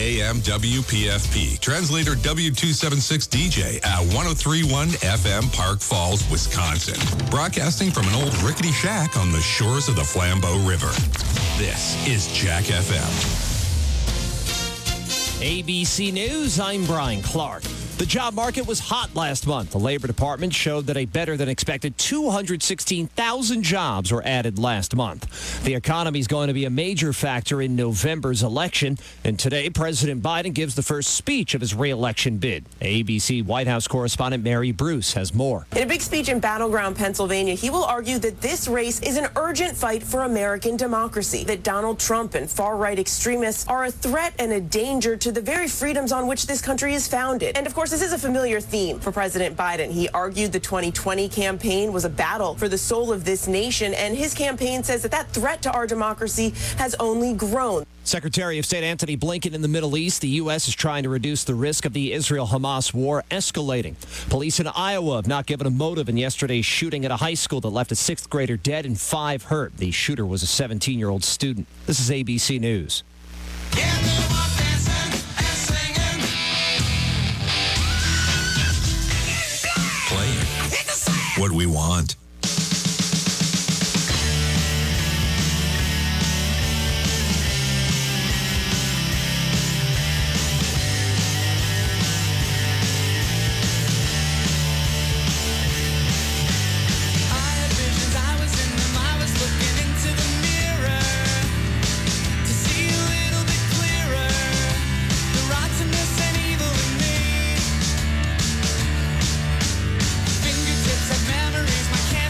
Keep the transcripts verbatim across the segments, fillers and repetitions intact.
A M W P F P. Translator W two seventy-six D J at one oh three point one F M Park Falls, Wisconsin. Broadcasting from an old rickety shack on the shores of the Flambeau River. This is Jack F M. A B C News, I'm Brian Clark. The job market was hot last month. The Labor Department showed that a better than expected two hundred sixteen thousand jobs were added last month. The economy is going to be a major factor in November's election. And today, President Biden gives the first speech of his re-election bid. A B C White House correspondent Mary Bruce has more. In a big speech in Battleground, Pennsylvania, he will argue that this race is an urgent fight for American democracy, that Donald Trump and far-right extremists are a threat and a danger to the very freedoms on which this country is founded. And of course, this is a familiar theme for President Biden. He argued the twenty twenty campaign was a battle for the soul of this nation, and his campaign says that that threat to our democracy has only grown. Secretary of State Antony Blinken in the Middle East. The U S is trying to reduce the risk of the Israel-Hamas war escalating. Police in Iowa have not given a motive in yesterday's shooting at a high school that left a sixth grader dead and five hurt. The shooter was a seventeen-year-old student. This is A B C News. What we want. Memories, my camera.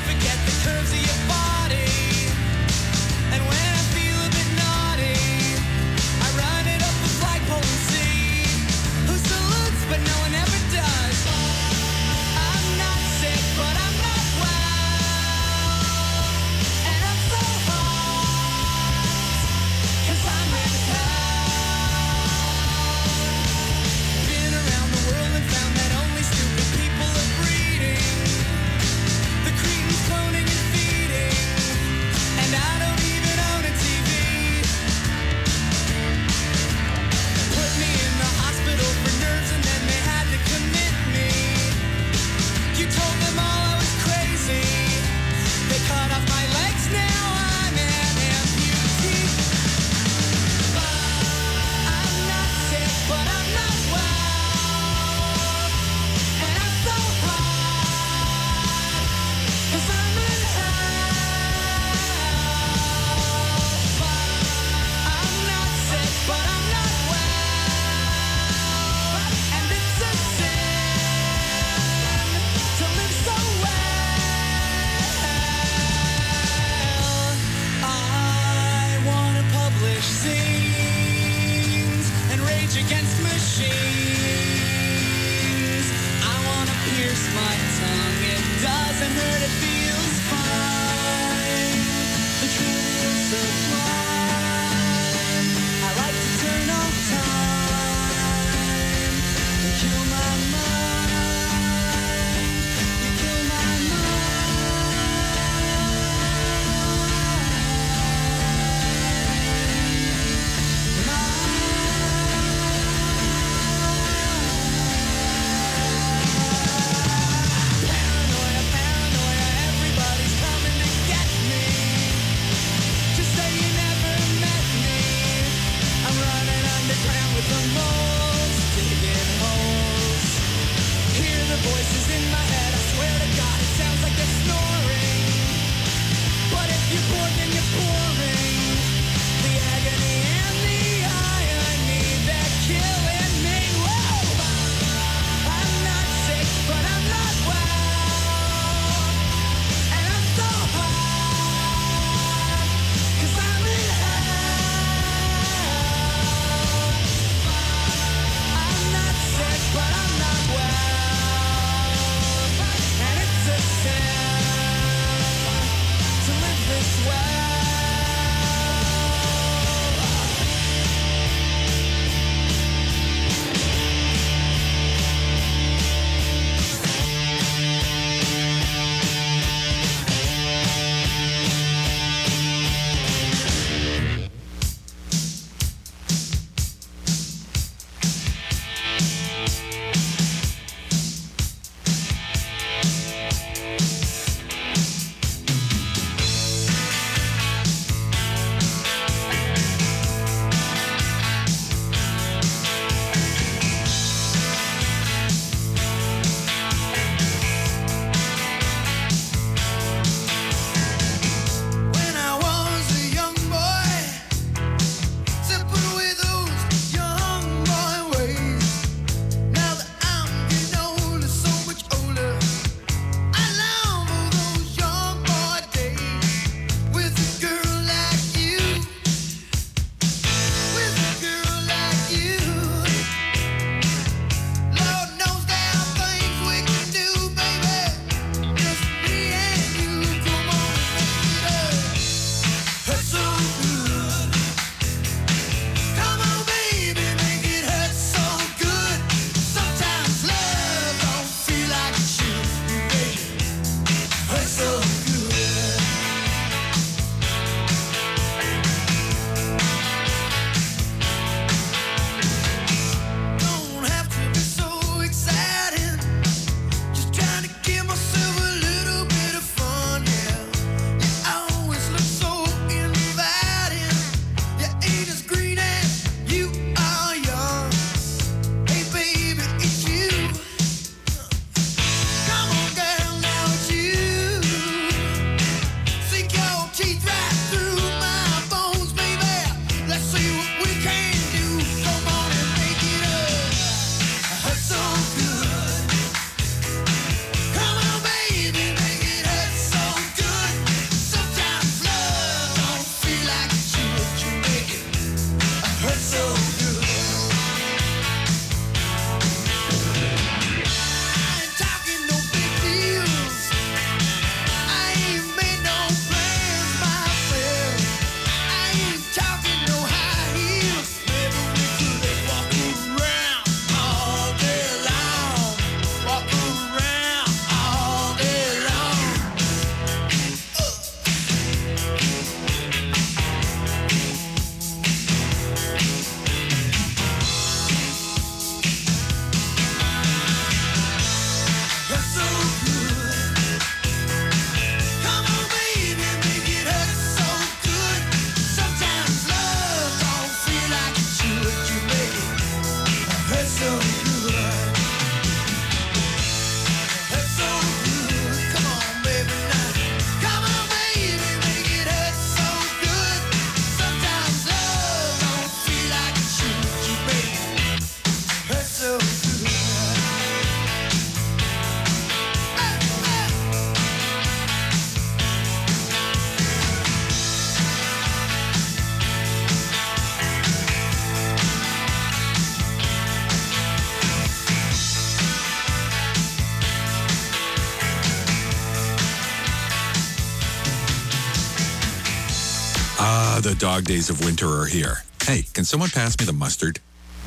Ah, the dog days of winter are here. Hey, can someone pass me the mustard?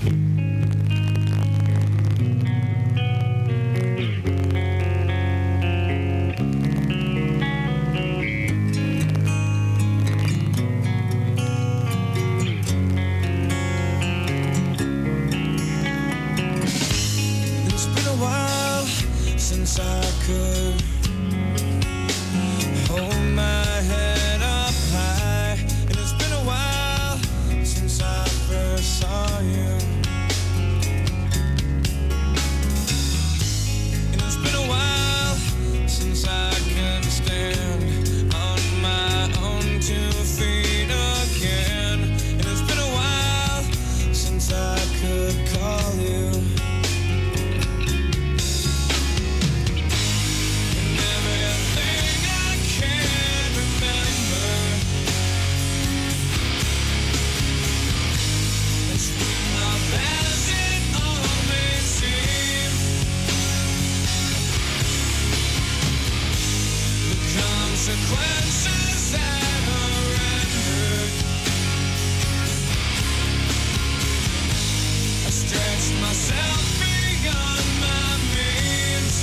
It's been a while since I could hold my head up high, and it's been a while since I first saw you. And it's been a while since I can stand on my own two feet again. And it's been a while since I could call you. And everything I can remember is sweet love as it all may seem. The consequences that are rendered, I stretched myself beyond my means.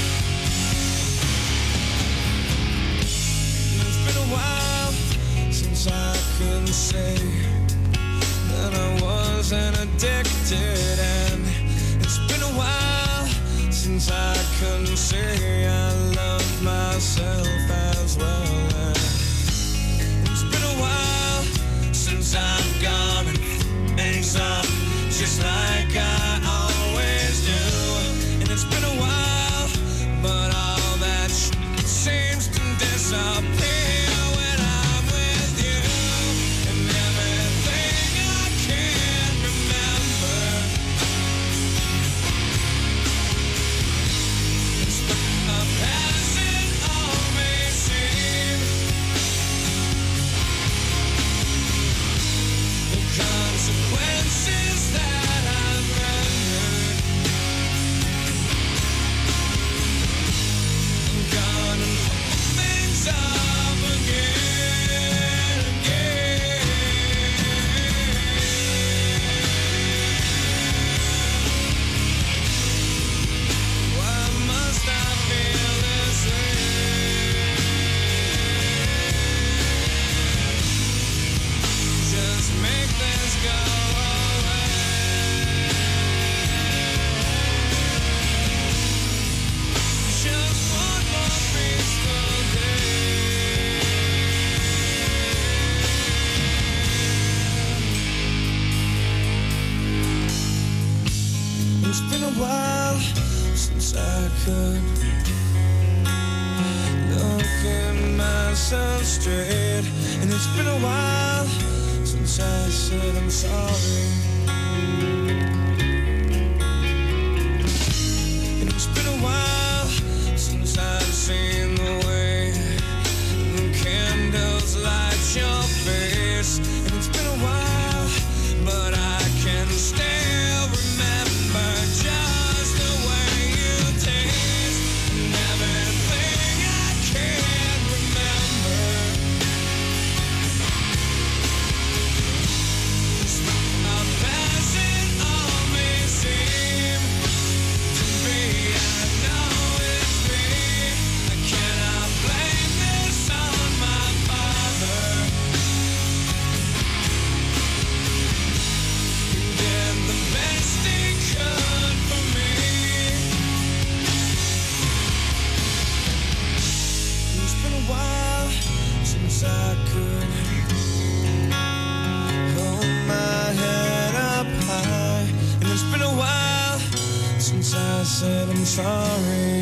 And it's been a while since I could say that I wasn't addicted, and it's been a while since I couldn't say I love myself as well. And it's been a while since I've gone and things up just like I always do. And it's been a while, but all that sh- seems to disappear when I'm with you. And everything I can remember is swept up as it all may seem. The consequences that I've rendered, I'm gonna hold things up again, again. Why must I feel this way? Just make this go away. Just one more peaceful day. It's been a while since I could look at myself straight, and it's been a while since I said I'm sorry. And it's been a while since I've seen the way the candles light your face. And it's been a while, but I can still remember just the way you taste. And everything I can remember is up as it all may seem to be. I know it's me. I cannot blame this on my father. He did the best he could for me. It's been a while since I could hold my head up high, and it's been a while since I said I'm sorry.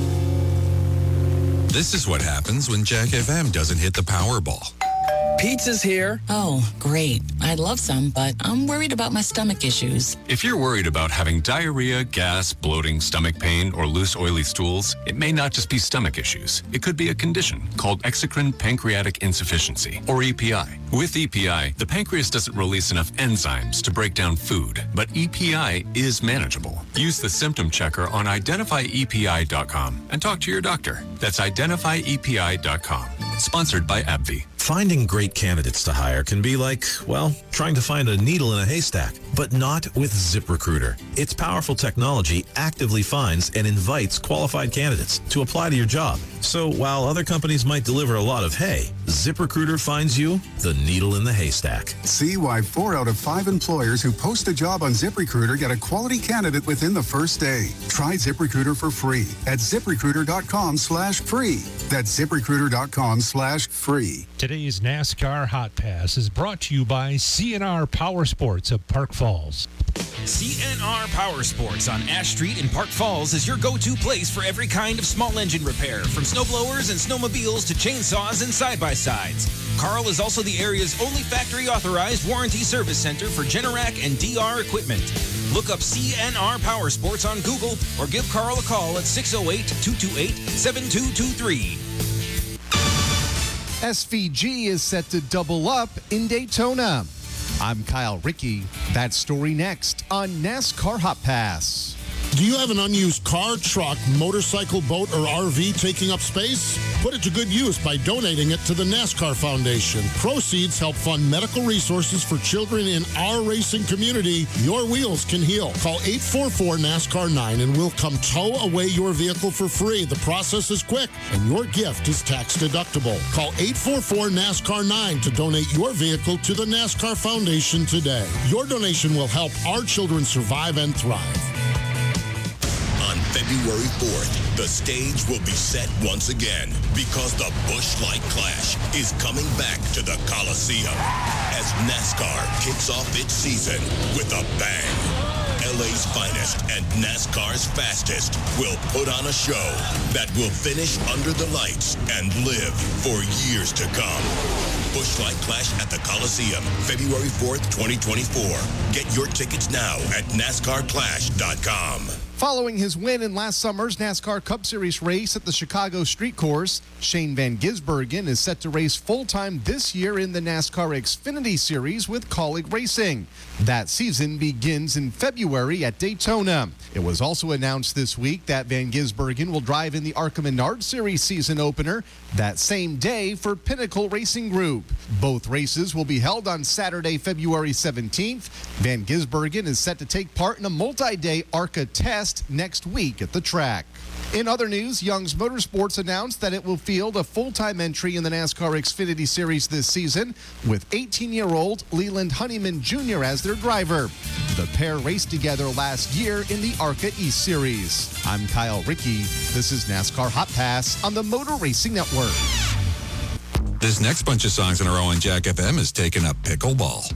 This is what happens when Jack F M doesn't hit the Powerball. Pizza's here. Oh, great. I'd love some, but I'm worried about my stomach issues. If you're worried about having diarrhea, gas, bloating, stomach pain, or loose, oily stools, it may not just be stomach issues. It could be a condition called exocrine pancreatic insufficiency, or E P I. With E P I, the pancreas doesn't release enough enzymes to break down food, but E P I is manageable. Use the symptom checker on identify E P I dot com and talk to your doctor. That's identify E P I dot com. Sponsored by AbbVie. Finding great candidates to hire can be like, well, trying to find a needle in a haystack, but not with ZipRecruiter. Its powerful technology actively finds and invites qualified candidates to apply to your job. So while other companies might deliver a lot of hay, ZipRecruiter finds you the needle in the haystack. See why four out of five employers who post a job on ZipRecruiter get a quality candidate within the first day. Try ZipRecruiter for free at ZipRecruiter.com slash free. That's ZipRecruiter.com slash free. Today's NASCAR Hot Pass is brought to you by C N R Power Sports of Park Falls. C N R Power Sports on Ash Street in Park Falls is your go-to place for every kind of small engine repair, from snowblowers and snowmobiles to chainsaws and side-by-sides. Carl is also the area's only factory-authorized warranty service center for Generac and D R equipment. Look up C N R Power Sports on Google or give Carl a call at six oh eight, two two eight, seven two two three. S V G is set to double up in Daytona. I'm Kyle Rickey. That story next on NASCAR Hot Pass. Do you have an unused car, truck, motorcycle, boat, or R V taking up space? Put it to good use by donating it to the NASCAR Foundation. Proceeds help fund medical resources for children in our racing community. Your wheels can heal. Call eight four four NASCAR nine and we'll come tow away your vehicle for free. The process is quick and your gift is tax deductible. Call eight four four NASCAR nine to donate your vehicle to the NASCAR Foundation today. Your donation will help our children survive and thrive. On February fourth, the stage will be set once again because the Busch Light Clash is coming back to the Coliseum as NASCAR kicks off its season with a bang. L A's finest and NASCAR's fastest will put on a show that will finish under the lights and live for years to come. Busch Light Clash at the Coliseum, February fourth, twenty twenty-four. Get your tickets now at NASCAR Clash dot com. Following his win in last summer's NASCAR Cup Series race at the Chicago Street Course, Shane Van Gisbergen is set to race full-time this year in the NASCAR Xfinity Series with Kaulig Racing. That season begins in February at Daytona. It was also announced this week that Van Gisbergen will drive in the ARCA Menard Series season opener that same day for Pinnacle Racing Group. Both races will be held on Saturday, February seventeenth. Van Gisbergen is set to take part in a multi-day ARCA test next week at the track. In other news, Young's Motorsports announced that it will field a full-time entry in the NASCAR Xfinity Series this season with eighteen-year-old Leland Honeyman Junior as their driver. The pair raced together last year in the ARCA East Series. I'm Kyle Rickey. This is NASCAR Hot Pass on the Motor Racing Network. This next bunch of songs in a row on Jack F M is taking up pickleball.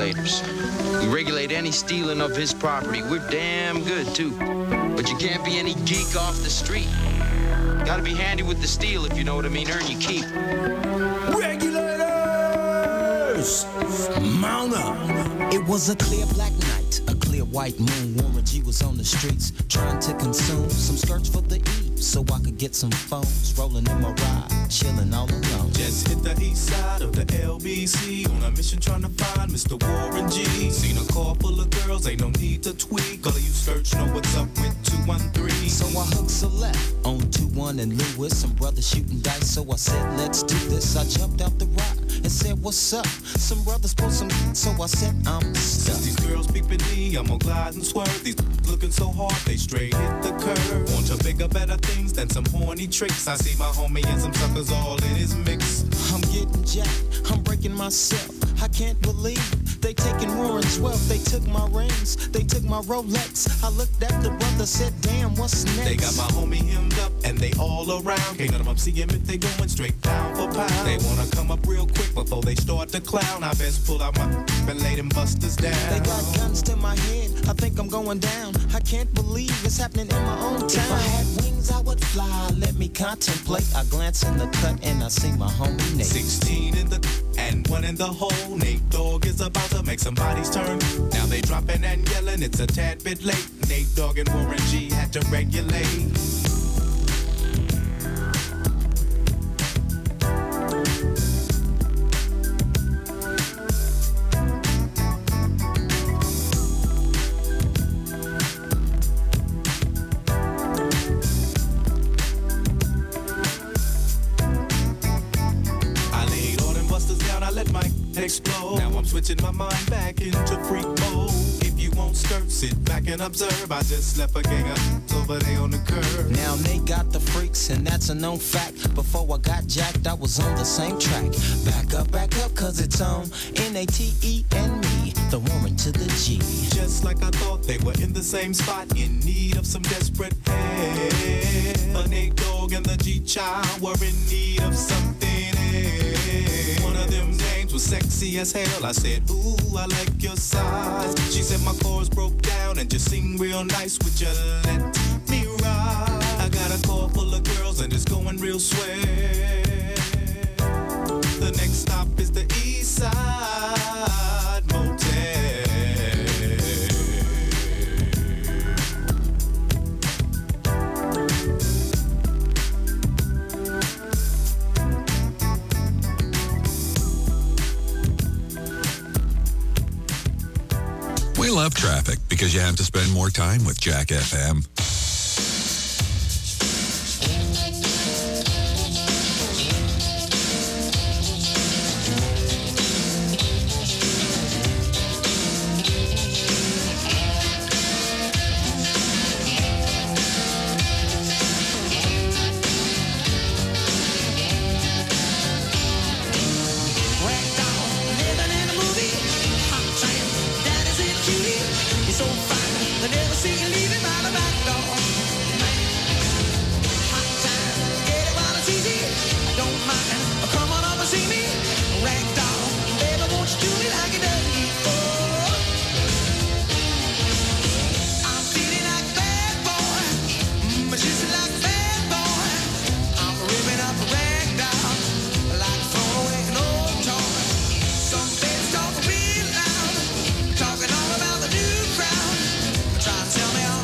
regulators. We regulate any stealing of his property. We're damn good, too. But you can't be any geek off the street. Gotta be handy with the steel, if you know what I mean. Earn your keep. Regulators! Mount up! It was a clear black night, a clear white moon. Warren G was on the streets, trying to consume some skirts for the E, so I could get some phones. Rolling in my ride, chilling all alone. Just hit the east side of the L B C, on a mission trying to find Mister Warren G. Seen a car full of girls, ain't no need to tweak. All of you skirts know what's up with two one three. So I hooked select on two one and Lewis, some brothers shooting dice. So I said, let's do this. I jumped out the ride and said, what's up? Some brothers pulled some, so I said, I'm stuck. These girls peeping me, I'm gonna glide and swerve. These looking so hard, they straight hit the curve. Want to bigger, better things than some horny tricks. I see my homie and some suckers all in his mix. I'm getting jacked, I'm breaking myself. I can't believe they taking Warren's wealth. They took my rings, they took my Rolex. I looked at the brother, said, damn, what's next? They got my homie hemmed up and they all around. Can't none of them see him if they going straight pound for pound. They wanna come up real quick before they start to clown. I best pull out my and lay them busters down. They got guns to my head, I think I'm going down. I can't believe it's happening in my own town. If I had wings, I would fly, let me contemplate. I glance in the cut and I see my homie Nate. Sixteen in the and one in the hole. Nate Dogg is about to make some bodies turn. Now they dropping and yelling, it's a tad bit late. Nate Dogg and Warren G had to regulate. Explode. Now I'm switching my mind back into freak mode. If you won't skirt, sit back and observe. I just left a gang of over there on the curb. Now they got the freaks and that's a known fact. Before I got jacked, I was on the same track. Back up, back up, cause it's on N A T E and me, the Warren to the G. Just like I thought, they were in the same spot, in need of some desperate help. A Nate Dogg and the G-Child were in need of something else. One of them names was sexy as hell. I said, ooh, I like your size. She said my chords broke down and just sing real nice. Would you let me ride? I got a car full of girls and it's going real swell. The next stop is the East Side Motel. We love traffic because you have to spend more time with Jack F M. Tell me how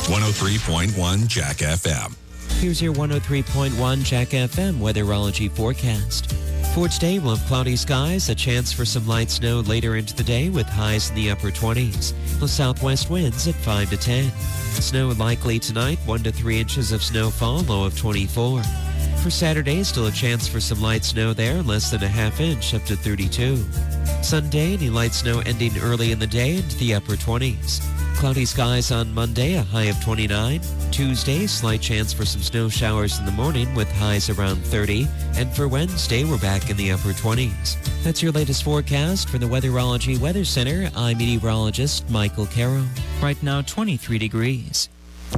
one oh three point one Jack F M. Here's your one oh three point one Jack F M weatherology forecast. For today, we'll have cloudy skies, a chance for some light snow later into the day with highs in the upper twenties. The southwest winds at five to ten. Snow likely tonight, one to three inches of snowfall, low of twenty-four. For Saturday, still a chance for some light snow there, less than a half inch, up to thirty-two. Sunday, any light snow ending early in the day into the upper twenties. Cloudy skies on Monday, a high of twenty-nine. Tuesday, slight chance for some snow showers in the morning with highs around thirty. And for Wednesday, we're back in the upper twenties. That's your latest forecast from the Weatherology Weather Center. I'm meteorologist Michael Caro. Right now, twenty-three degrees.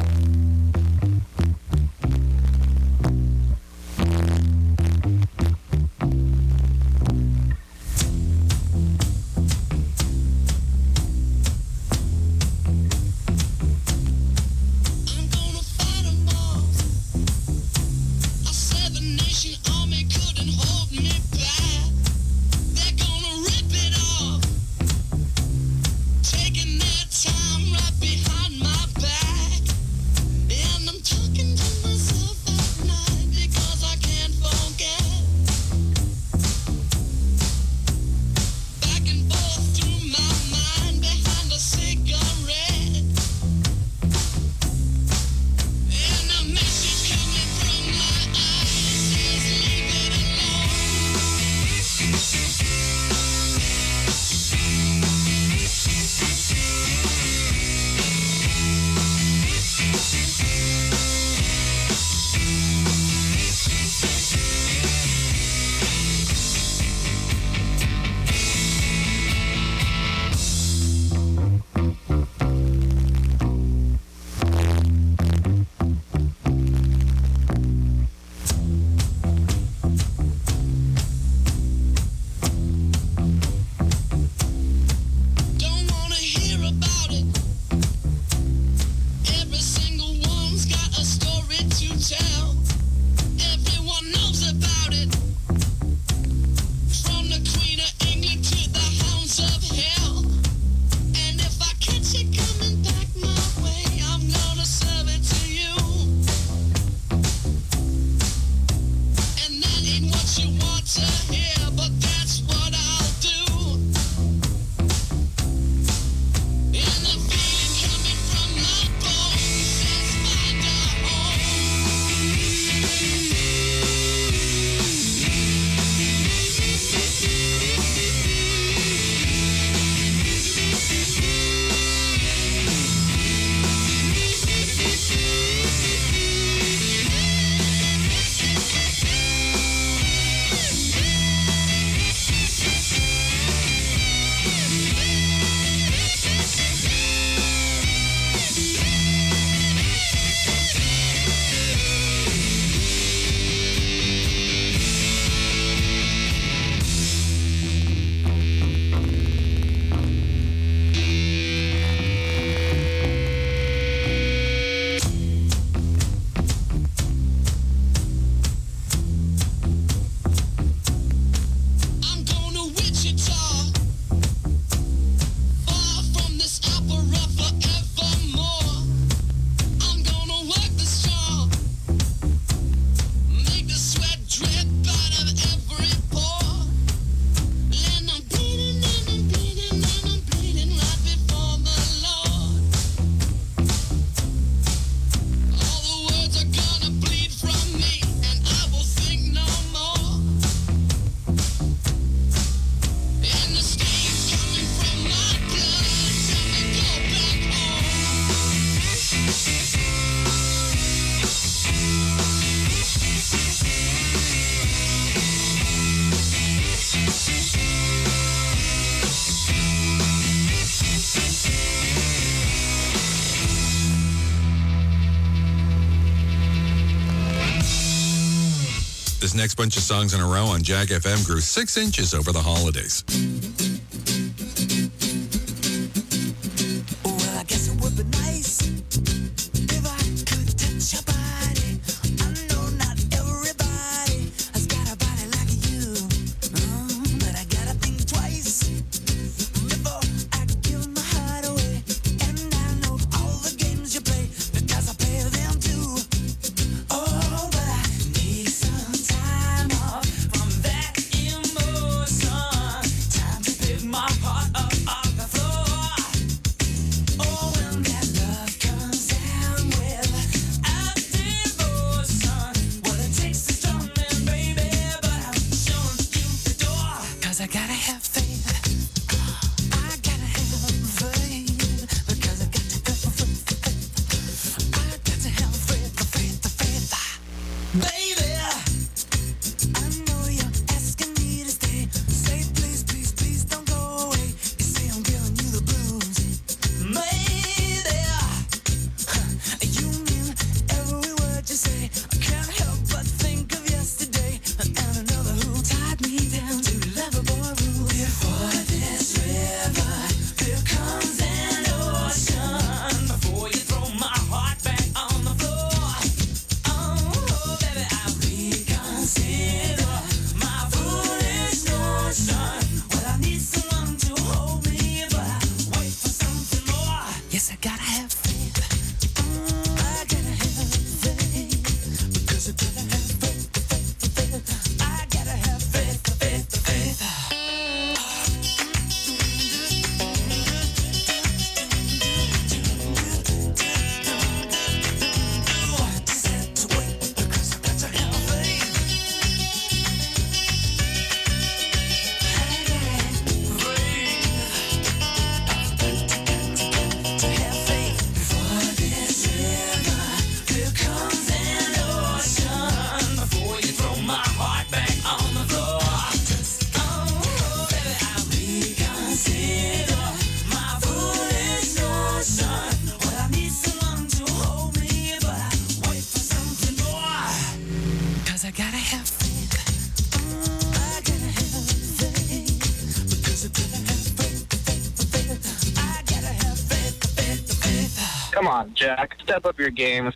This next bunch of songs in a row on Jack F M grew six inches over the holidays. Well, I guess it would be nice if I could touch your body. I know not everybody has got a body like you, um, but I gotta think twice before I give my heart away. And I know all the games you play, the Come on, Jack. Step up your game.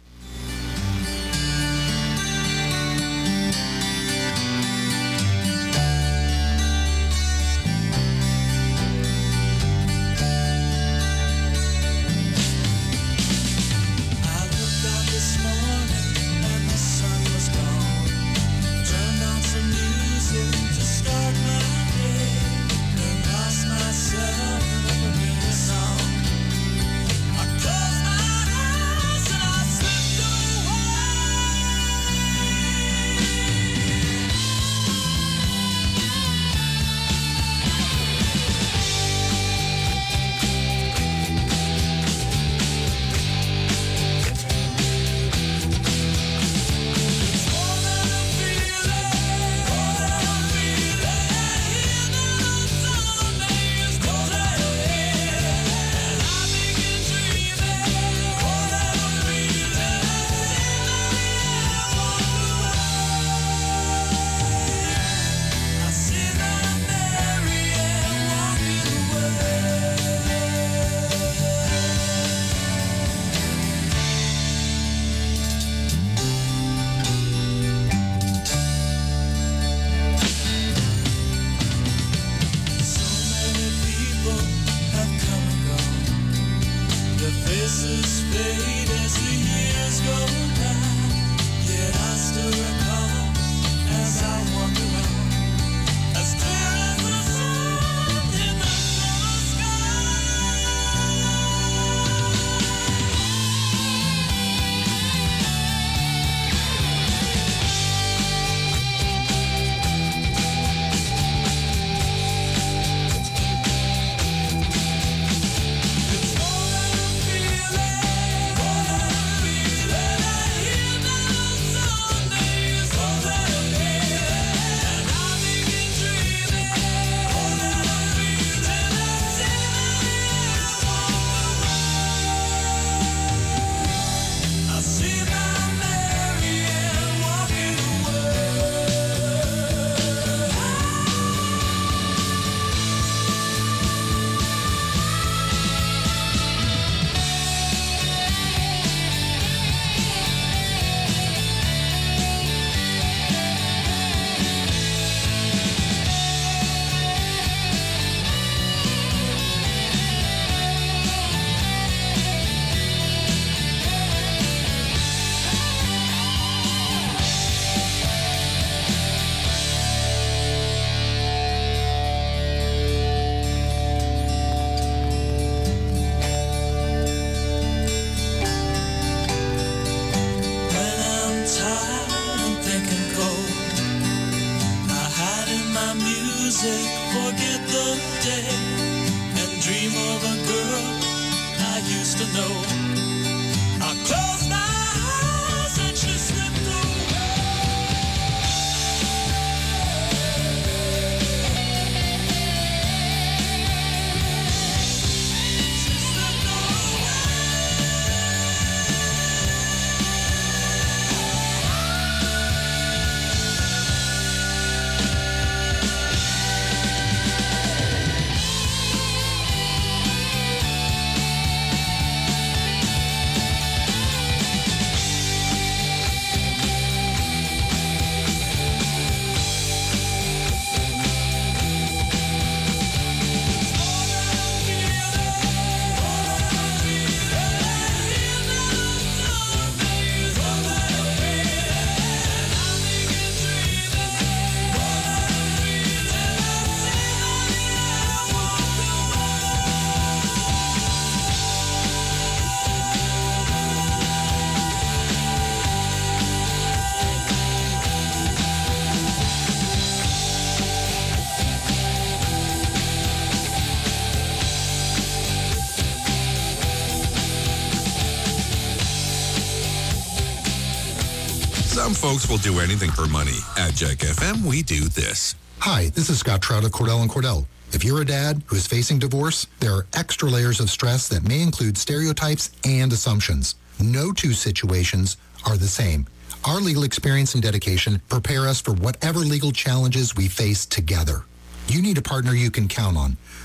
Some folks will do anything for money. At Jack F M, we do this. Hi, this is Scott Trout of Cordell and Cordell. If you're a dad who is facing divorce, there are extra layers of stress that may include stereotypes and assumptions. No two situations are the same. Our legal experience and dedication prepare us for whatever legal challenges we face together. You need a partner you can count on.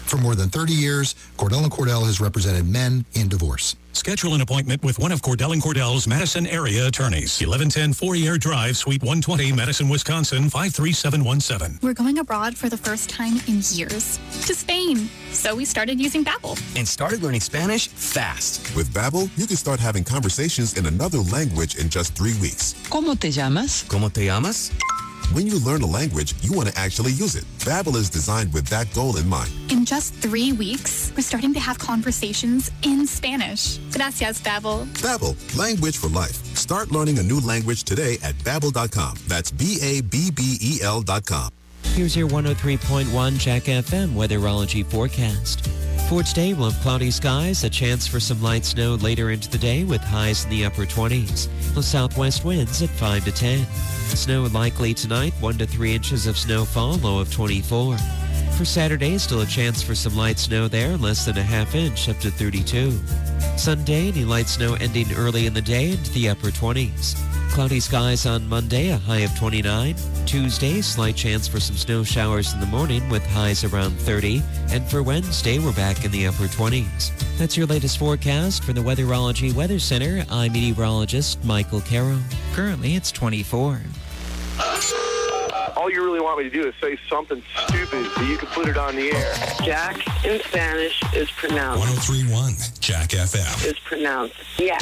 For more than thirty years, Cordell and Cordell has represented men in divorce. Schedule an appointment with one of Cordell and Cordell's Madison area attorneys. eleven ten Fourier Drive, Suite one twenty, Madison, Wisconsin, five three seven one seven. We're going abroad for the first time in years. To Spain. So we started using Babbel. And started learning Spanish fast. With Babbel, you can start having conversations in another language in just three weeks. ¿Cómo te llamas? ¿Cómo te llamas? When you learn a language, you want to actually use it. Babbel is designed with that goal in mind. In just three weeks, we're starting to have conversations in Spanish. Gracias, Babbel. Babbel, language for life. Start learning a new language today at babbel dot com. That's B A B B E L dot com. Here's your one oh three point one Jack F M weatherology forecast. For today, we'll have cloudy skies, a chance for some light snow later into the day with highs in the upper twenties. The southwest winds at five to ten. Snow likely tonight, one to three inches of snowfall, low of twenty-four. For Saturday, still a chance for some light snow there, less than a half inch, up to thirty-two. Sunday, any light snow ending early in the day into the upper twenties. Cloudy skies on Monday, a high of twenty-nine. Tuesday, slight chance for some snow showers in the morning with highs around thirty. And for Wednesday, we're back in the upper twenties. That's your latest forecast from the Weatherology Weather Center. I'm meteorologist Michael Caro. Currently, it's twenty-four. All you really want me to do is say something stupid so you can put it on the air. Jack in Spanish is pronounced. one oh three point one Jack F M. Is pronounced yak.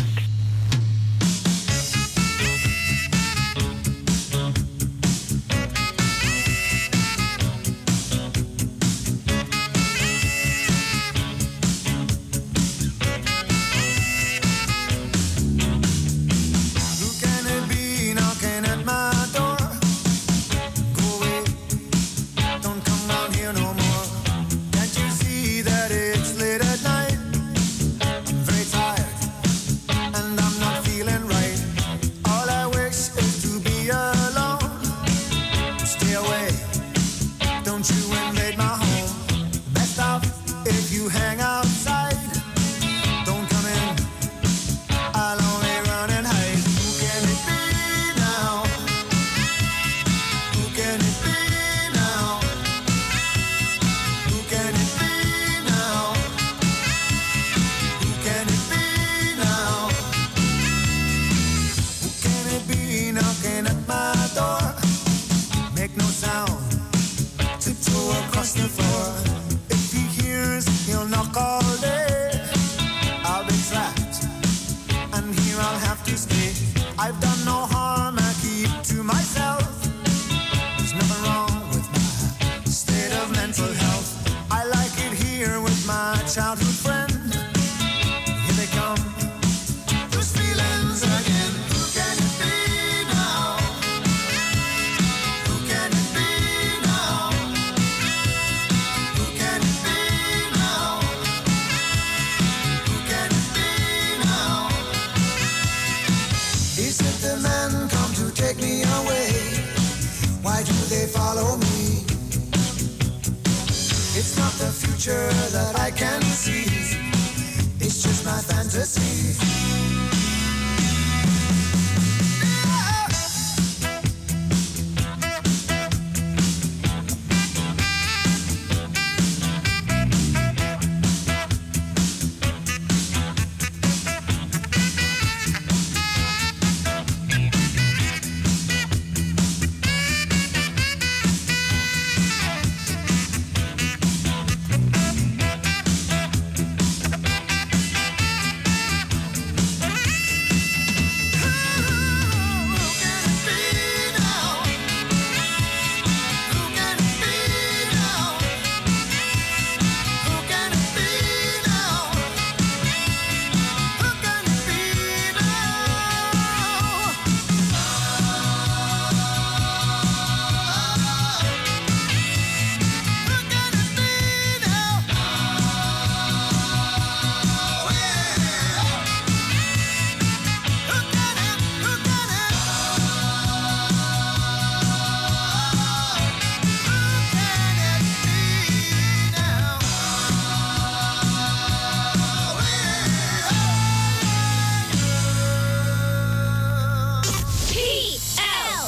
That I can see, it's just my fantasy.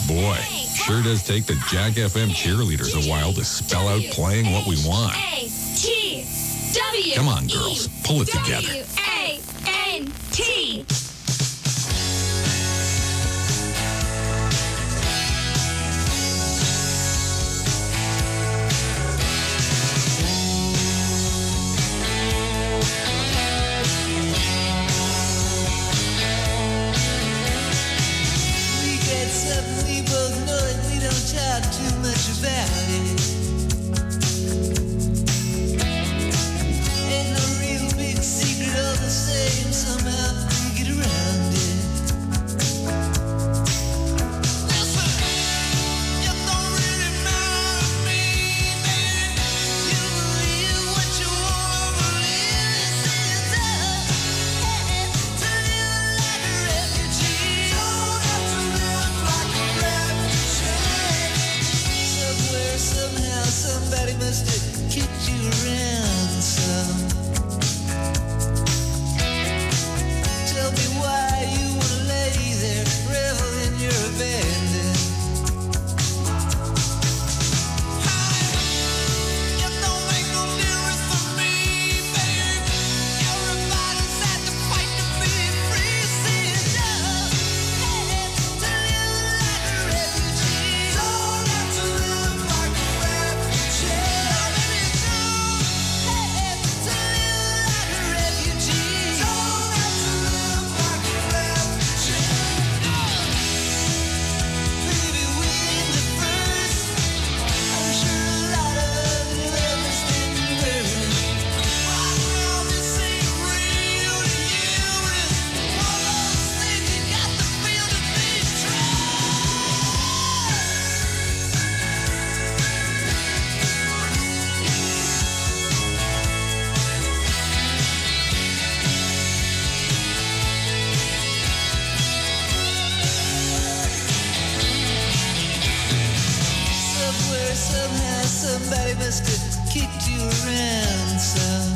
Sure does take the Jack F M cheerleaders a while to spell out playing what we want. T W. Come on, girls. Pull it together. W A N T. We get something we both know and we don't talk too much about it. Ain't no real big secret, all the same, somehow we get around it. Listen, you don't really matter to me, baby. You believe what you want to believe. It's up, hey, to live like a refugee. Don't have to live like a refugee. Somewhere, somehow, somebody must have kicked you around some. Tell me why you wanna lay there, revel in your abandon. You don't make no difference to me, baby. Everybody's had to fight to be free. See it up, hey, to live like a refugee. Don't have to live like a refugee. Baby, don't, hey, to live like a refugee. Don't have to live like a refugee. Baby, within the first, I'm sure a lot of lovers didn't burn. Why all this ain't real to you? It's one of those things you got to feel to be true. Somewhere, somehow, somebody must have kicked you around some.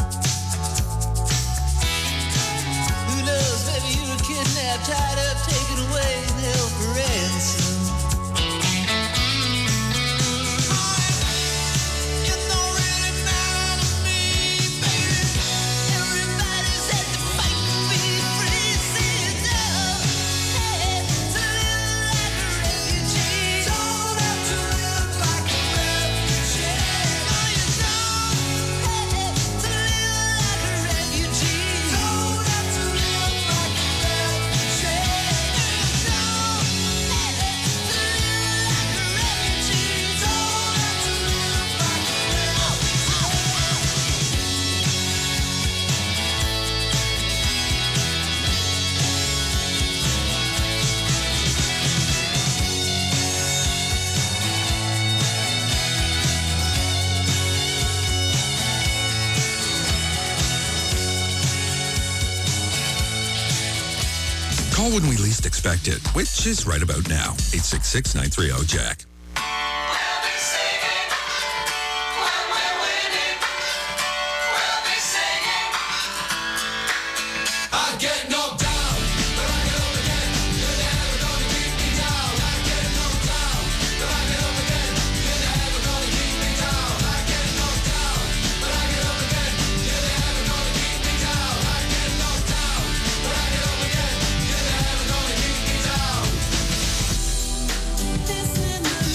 Who knows, maybe you were kidnapped, tied up, taken away, and held for ransom. You don't really matter to me, baby. Everybody's had to fight to be free. See it up, hey, to live like a refugee. Don't have to live like a refugee. No, you don't, hey, to live like a refugee. Don't have to live like a refugee. No, you don't, hey, to live like a refugee. Don't have to live like a Call when we least expect it, which is right about now. eight six six, nine three zero, Jack. I get knocked down, but I get up again. You're never gonna keep me down. I get knocked down, but I get up again. You're never gonna keep me down. I get knocked down, but I get up again. You're never gonna keep me down. I get knocked down, but I get up again. You're never gonna keep me down. Listen to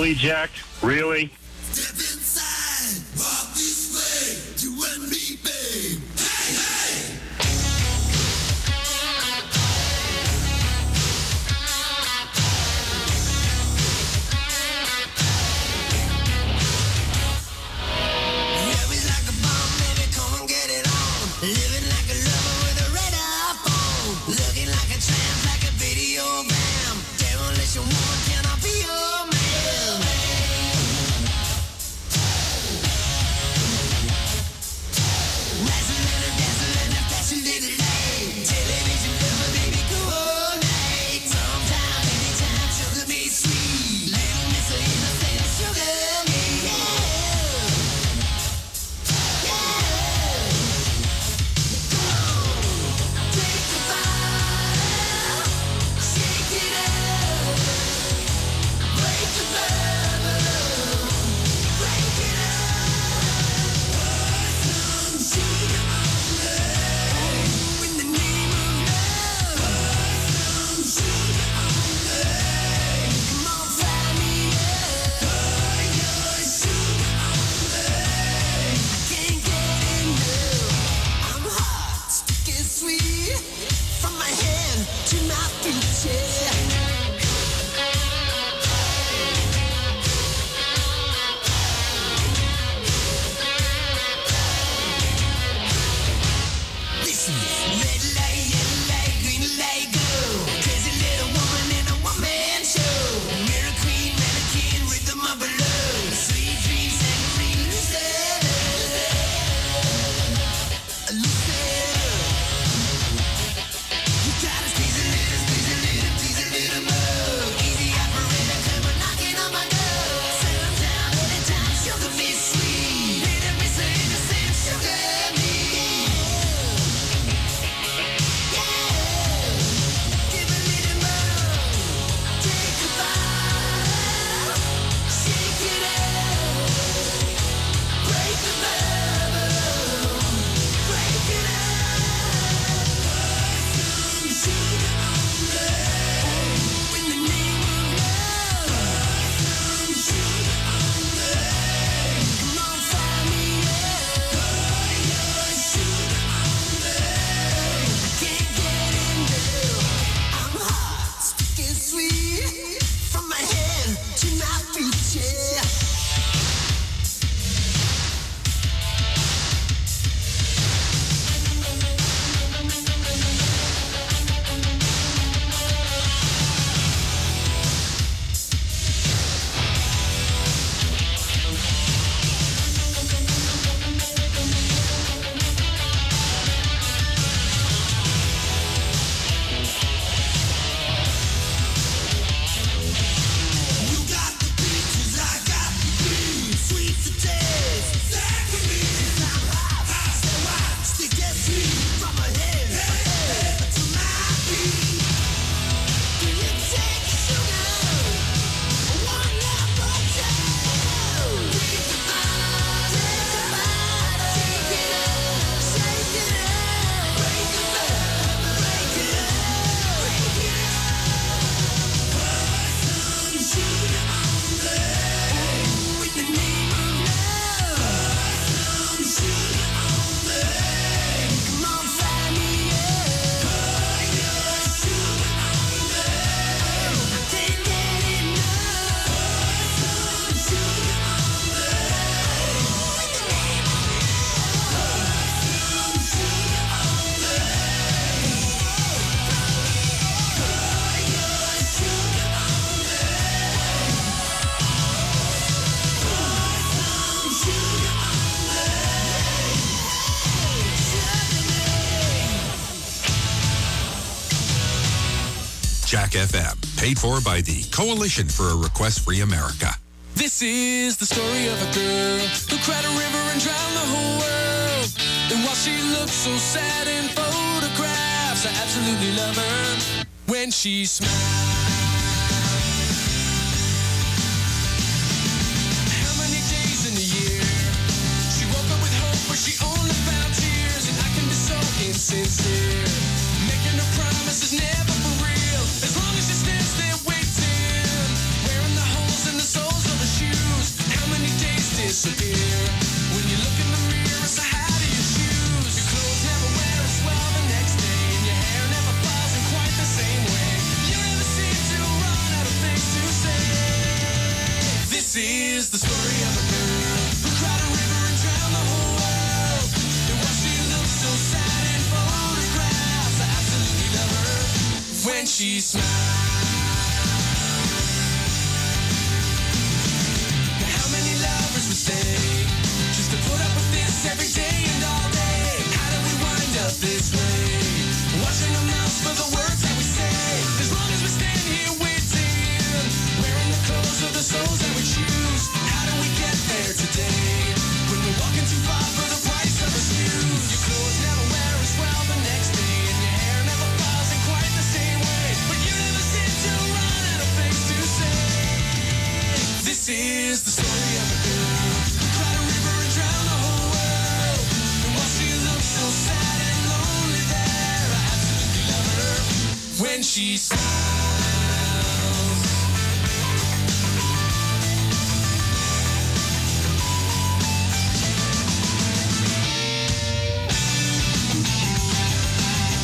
Really, Jack? Really? Jack F M, paid for by the Coalition for a Request-Free America. This is the story of a girl who cried a river and drowned the whole world. And while she looks so sad in photographs, I absolutely love her when she smiles. How many days in a year she woke up with hope, but she only found tears? And I can be so insincere, making her promises never for real. As long as she stands there waiting, wearing the holes in the soles of her story of a girl who cried a river and drowned the whole world. And why she looks so sad in photographs, I absolutely love her when she smiles. Now how many lovers would stay just to put up with this every day and all day? How do we wind up this way? Watching our mouths for the words that we say. As long as we stand here waiting, wearing the clothes of the souls that we choose. How do we get there today when we're walking too far for the price of a snooze? Your clothes never wear as well the next day, and your hair never falls in quite the same way. But you never seem to run out of things to say. This is the story of a girl who cried a river and drowned the whole world. And while she looks so sad and lonely there, I absolutely love her when she smiles.